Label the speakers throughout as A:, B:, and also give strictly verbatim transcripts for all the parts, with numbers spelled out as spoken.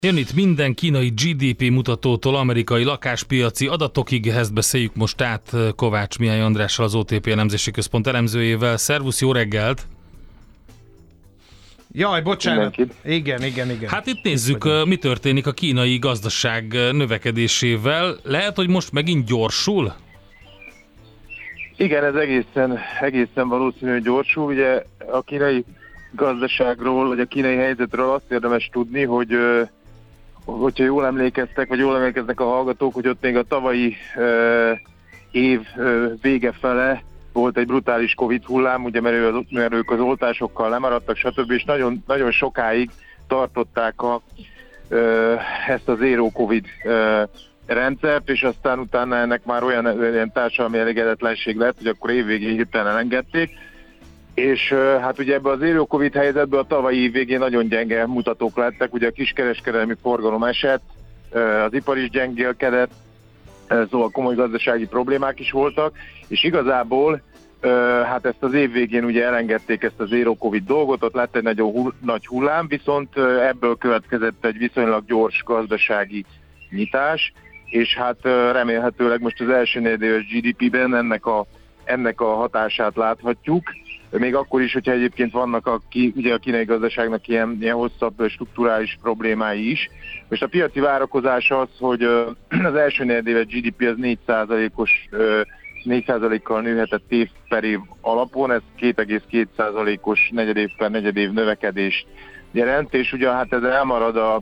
A: Jön itt minden kínai gé dé pé mutatótól amerikai lakáspiaci adatokig, ezt beszéljük most át Kovács Mihály Andrással, az o té pé elemzési központ elemzőjével. Szervusz, jó reggelt!
B: Jaj, bocsánat. Igen, igen, igen.
A: Hát itt nézzük, mi történik a kínai gazdaság növekedésével. Lehet, hogy most megint gyorsul?
C: Igen, ez egészen, egészen valószínű, hogy gyorsul. Ugye a kínai gazdaságról, vagy a kínai helyzetről azt érdemes tudni, hogy hogyha jól emlékeztek, vagy jól emlékeznek a hallgatók, hogy ott még a tavalyi uh, év uh, vége fele volt egy brutális Covid hullám, ugye mert, mert ők az oltásokkal lemaradtak, stb. És nagyon, nagyon sokáig tartották a, uh, ezt a zero Covid uh, rendszert, és aztán utána ennek már olyan, olyan társadalmi elégedetlenség lett, hogy akkor évvégén hirtelen elengedték. És hát ugye ebbe az zero Covid helyzetben a tavalyi év végén nagyon gyenge mutatók lettek, ugye a kiskereskedelmi forgalom esett, az ipar is gyengélkedett, szóval komoly gazdasági problémák is voltak, és igazából hát ezt az év végén ugye elengedték ezt a zero Covid dolgot, ott lett egy nagyon hull, nagy hullám, viszont ebből következett egy viszonylag gyors gazdasági nyitás, és hát remélhetőleg most az első negyedéves gé dé pében ennek a, ennek a hatását láthatjuk. Még akkor is, hogyha egyébként vannak a, ugye a kínai gazdaságnak ilyen, ilyen hosszabb strukturális problémái is. Most a piaci várakozás az, hogy az első negyedéves gé dé pé az négy százalékos, négy százalékkal nőhetett év per év alapon, ez két egész két százalékos negyedév per negyedév növekedést jelent, és ugye hát ez elmarad a,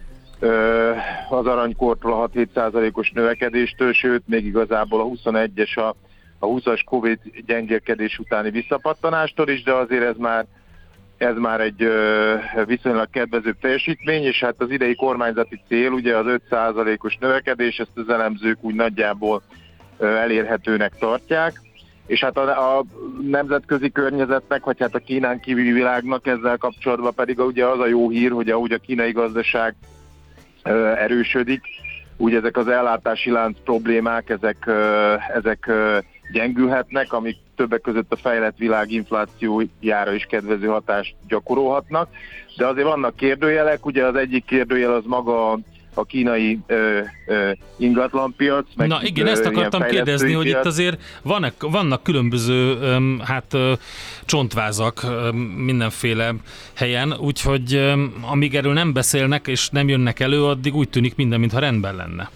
C: az aranykortól a hat-hét százalékos növekedéstől, sőt, még igazából a huszonegyes a a húszas Covid gyengélkedés utáni visszapattanástól is, de azért ez már, ez már egy ö, viszonylag kedvezőbb teljesítmény, és hát az idei kormányzati cél, ugye az öt százalékos növekedés, ezt az elemzők úgy nagyjából ö, elérhetőnek tartják, és hát a, a nemzetközi környezetnek, vagy hát a Kínán kívüli világnak ezzel kapcsolatban pedig ugye az a jó hír, hogy ahogy a kínai gazdaság ö, erősödik, úgy ezek az ellátási lánc problémák, ezek, ö, ezek ö, gyengülhetnek, amik többek között a fejlett világ inflációjára is kedvező hatást gyakorolhatnak, de azért vannak kérdőjelek, ugye az egyik kérdőjel az maga a kínai ö, ö, ingatlanpiac.
A: Meg Na igen, ö, ezt akartam kérdezni, piac. Hogy itt azért vannak, vannak különböző öm, hát ö, csontvázak öm, mindenféle helyen, úgyhogy öm, amíg erről nem beszélnek és nem jönnek elő, addig úgy tűnik minden, mintha rendben lenne.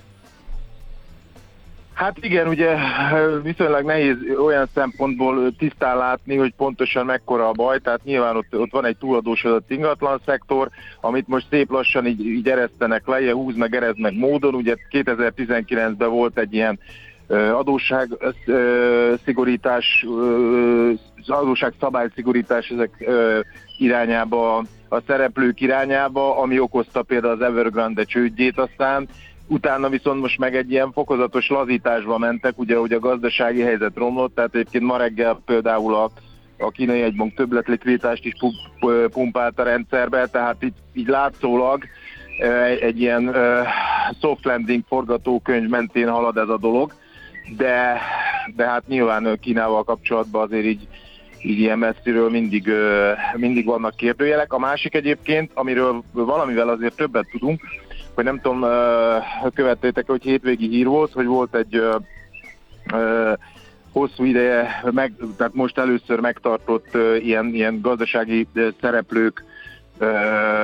C: Hát igen, ugye viszonylag nehéz olyan szempontból tisztán látni, hogy pontosan mekkora a baj, tehát nyilván ott, ott van egy túladósodott ingatlan szektor, amit most szép lassan így, így eresztenek le, ilyen húz meg, erez meg módon, ugye kétezer-tizenkilencben volt egy ilyen adósság szigorítás, adósság szabályszigorítás ezek irányába, a szereplők irányába, ami okozta például az Evergrande csődjét, aztán utána viszont most meg egy ilyen fokozatos lazításba mentek, ugye, hogy a gazdasági helyzet romlott, tehát egyébként ma reggel például a, a kínai jegybank többletlikviditást is pumpált a rendszerbe, tehát így, így látszólag egy, egy ilyen uh, soft landing forgatókönyv mentén halad ez a dolog, de, de hát nyilván Kínával kapcsolatban azért így, így ilyen messziről mindig, uh, mindig vannak kérdőjelek. A másik egyébként, amiről valamivel azért többet tudunk, hogy nem tudom, követtétek, hogy hétvégi hír volt, hogy volt egy ö, ö, hosszú ideje, meg, tehát most először megtartott ö, ilyen, ilyen gazdasági szereplők ö,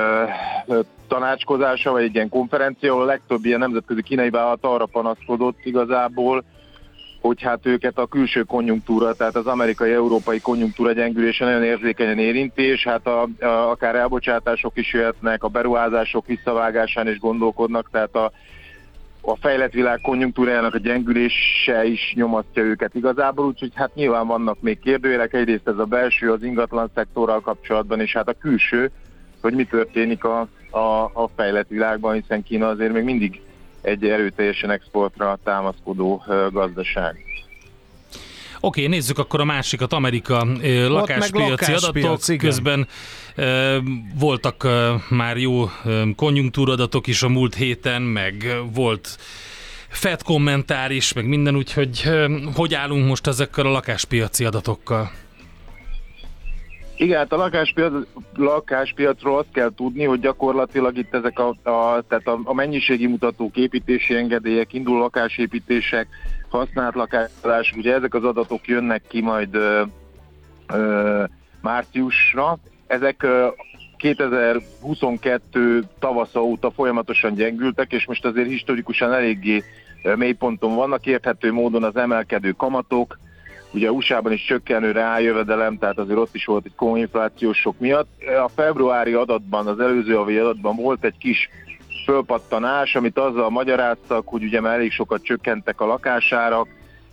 C: tanácskozása, vagy egy ilyen konferencia, ahol a legtöbb ilyen nemzetközi kínai vállalat arra panaszkodott igazából, hogy hát őket a külső konjunktúra, tehát az amerikai-európai konjunktúra gyengülése nagyon érzékenyen érinti, és hát a, a, akár elbocsátások is jöhetnek, a beruházások visszavágásán is gondolkodnak, tehát a, a fejlett világ konjunktúrájának a gyengülése is nyomasztja őket igazából, úgyhogy hát nyilván vannak még kérdőjelek, egyrészt ez a belső, az ingatlan szektorral kapcsolatban, és hát a külső, hogy mi történik a, a, a fejlett világban, hiszen Kína azért még mindig egy erőteljesen exportra támaszkodó gazdaság.
A: Oké, okay, nézzük akkor a másikat, Amerika uh, lakáspiaci adatok. Igen. Közben uh, voltak uh, már jó uh, konjunktúradatok is a múlt héten, meg volt Fed kommentár is, meg minden, úgyhogy uh, hogy állunk most ezekkel a lakáspiaci adatokkal?
C: Igen, hát a lakáspiac, lakáspiacról azt kell tudni, hogy gyakorlatilag itt ezek a, a, tehát a, a mennyiségi mutatók, építési engedélyek, induló lakásépítések, használt lakások, ugye ezek az adatok jönnek ki majd ö, ö, márciusra. Ezek ö, kétezer-huszonkettő tavasza óta folyamatosan gyengültek, és most azért historikusan eléggé mélyponton vannak, érthető módon az emelkedő kamatok, ugye u es á-ban is csökkenő reáljövedelem, tehát azért ott is volt egy komoly inflációs sok miatt. A februári adatban, az előző havi adatban volt egy kis fölpattanás, amit azzal magyaráztak, hogy ugye már elég sokat csökkentek a lakásárak,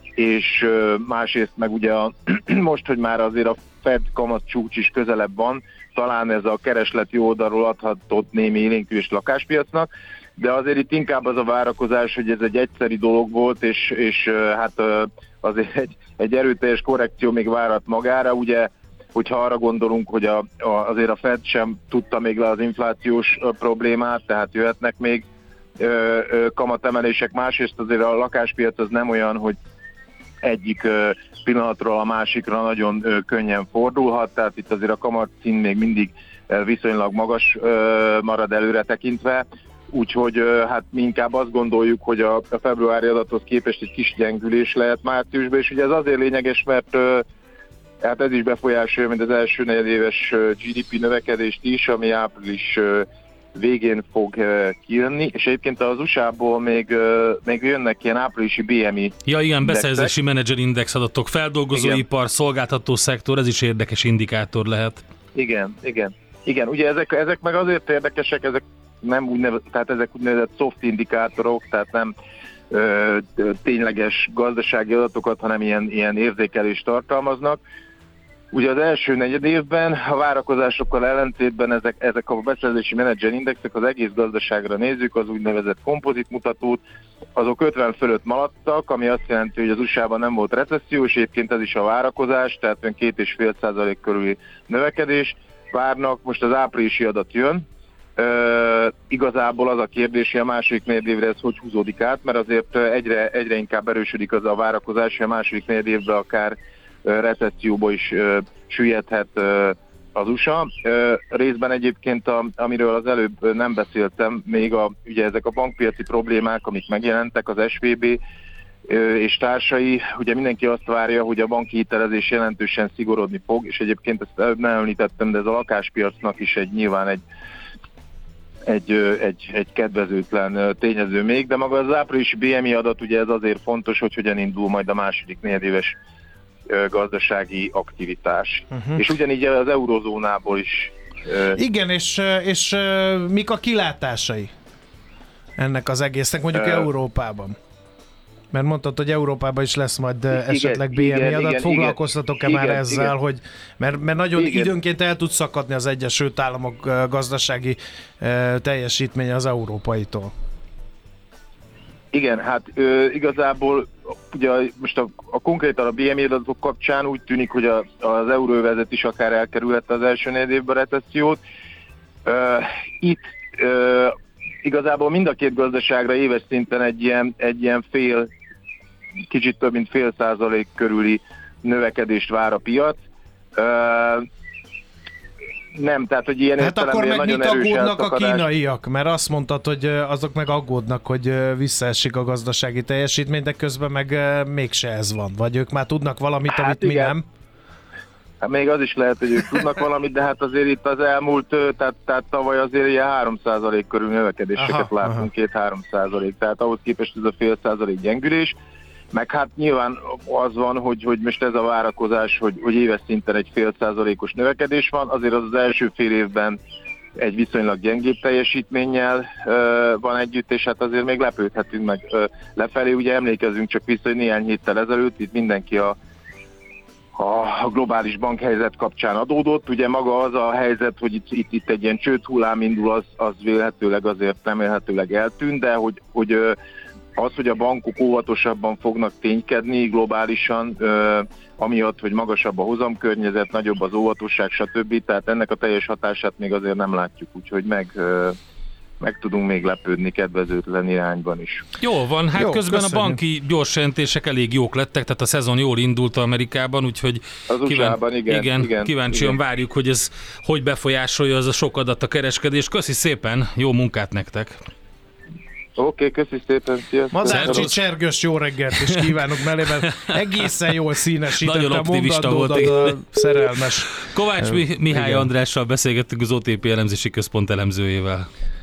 C: és másrészt meg ugye a, most, hogy már azért a Fed kamat csúcs is közelebb van, talán ez a keresleti oldalról adhatott némi élénkülést lakáspiacnak, de azért itt inkább az a várakozás, hogy ez egy egyszeri dolog volt, és, és hát azért egy, egy erőteljes korrekció még várat magára, ugye, hogyha arra gondolunk, hogy a, a, azért a Fed sem tudta még le az inflációs problémát, tehát jöhetnek még ö, ö, kamatemelések, másrészt azért a lakáspiac az nem olyan, hogy egyik ö, pillanatról a másikra nagyon ö, könnyen fordulhat, tehát itt azért a kamatszín még mindig ö, viszonylag magas ö, marad előre tekintve, úgyhogy hát mi inkább azt gondoljuk, hogy a, a februári adathoz képest egy kis gyengülés lehet márciusban, és ugye ez azért lényeges, mert hát ez is befolyásolja, mint az első negyedéves gé dé pé növekedést is, ami április végén fog kijönni, és egyébként az u es á-ból még, még jönnek ilyen áprilisi bé em i
A: Ja igen, indexek. Beszerzési menedzserindex adatok, feldolgozóipar, szolgáltató szektor, ez is érdekes indikátor lehet.
C: Igen, igen. Igen, ugye ezek, ezek meg azért érdekesek, ezek nem úgynevezett, tehát ezek úgynevezett soft indikátorok, tehát nem ö, tényleges gazdasági adatokat, hanem ilyen, ilyen érzékelést tartalmaznak. Ugye az első negyed évben a várakozásokkal ellentétben ezek, ezek a beszerzési menedzserindexek, az egész gazdaságra nézzük, az úgynevezett kompozit mutatót, azok ötven fölött maradtak, ami azt jelenti, hogy az u es á-ban nem volt recesszió, és egyébként ez is a várakozás, tehát olyan két egész öt százalék körüli növekedés várnak. Most az áprilisi adat jön. Uh, igazából az a kérdés, hogy a második negyedévre ez hogy húzódik át, mert azért egyre, egyre inkább erősödik az a várakozás, hogy a második negyedévben akár uh, recesszióba is uh, süllyedhet uh, az u es á. Uh, részben egyébként, a, amiről az előbb nem beszéltem, még a, ugye ezek a bankpiaci problémák, amik megjelentek, az es vé bé uh, és társai, ugye mindenki azt várja, hogy a banki hitelezés jelentősen szigorodni fog, és egyébként ezt előbb nem említettem, de ez a lakáspiacnak is egy nyilván egy Egy, egy, egy kedvezőtlen tényező még, de maga az áprilisi bé em i adat, ugye ez azért fontos, hogy hogyan indul majd a második negyedéves gazdasági aktivitás. Uh-huh. És ugyanígy az eurozónából is.
B: Igen, és, és mik a kilátásai ennek az egésznek, mondjuk uh, Európában? Mert mondtad, hogy Európában is lesz majd igen, esetleg bé em i igen, adat. Igen, foglalkoztatok-e igen, már igen, ezzel, igen. hogy mert, mert nagyon igen. időnként el tud szakadni az Egyesült Államok gazdasági uh, teljesítménye az európaitól?
C: Igen, hát ö, igazából ugye most a, a konkrétan a bé em i adatok kapcsán úgy tűnik, hogy a, az euróövezet is akár elkerülhette az első negyedévben a recessziót. Uh, itt uh, igazából mind a két gazdaságra éves szinten egy ilyen, egy ilyen fél, kicsit több mint fél százalék körüli növekedést vár a piac. Uh, nem, tehát, hogy ilyen
B: hát akkor meg mit aggódnak a kínaiak? Mert azt mondtad, hogy azok meg aggódnak, hogy visszaesik a gazdasági teljesítmény, de közben meg mégse ez van. Vagy ők már tudnak valamit, hát amit igen. mi nem?
C: Hát még az is lehet, hogy ők tudnak valamit, de hát azért itt az elmúlt, tehát, tehát tavaly azért ilyen három százalék körül növekedéseket aha, látunk, két-három százalék, tehát ahhoz képest ez a fél százalék gyengülés. Meg hát nyilván az van, hogy, hogy most ez a várakozás, hogy, hogy éves szinten egy fél százalékos növekedés van, azért az az első fél évben egy viszonylag gyengébb teljesítménnyel uh, van együtt, és hát azért még lepődhetünk meg uh, lefelé. Ugye emlékezzünk csak vissza, hogy néhány héttel ezelőtt itt mindenki a, a globális bankhelyzet kapcsán adódott. Ugye maga az a helyzet, hogy itt, itt, itt egy ilyen csődhullám indul, az, az vélhetőleg azért remélhetőleg eltűnt, de hogy, hogy uh, az, hogy a bankok óvatosabban fognak ténykedni globálisan, uh, amiatt, hogy magasabb a hozamkörnyezet, nagyobb az óvatosság, stb. Tehát ennek a teljes hatását még azért nem látjuk, úgyhogy meg, uh, meg tudunk még lepődni kedvezőtlen irányban is.
A: Jó van, hát
B: Jó,
A: közben
B: köszönjük.
A: A banki gyors jelentések elég jók lettek, tehát a szezon jól indult Amerikában, úgyhogy
C: az kíván, igen,
A: igen,
C: igen,
A: kíváncsian
C: igen.
A: várjuk, hogy ez hogy befolyásolja az a sok adat a kereskedés. Köszi szépen, jó munkát nektek!
C: Oké, okay, köszi szépen, sziasztok!
B: Madárcsi Csergős, jó reggelt is kívánok mellében. Egészen jól színesítette a mondandódat a szerelmes.
A: Kovács Mihály Andrással beszélgettünk, az o té pé elemzési központ elemzőjével.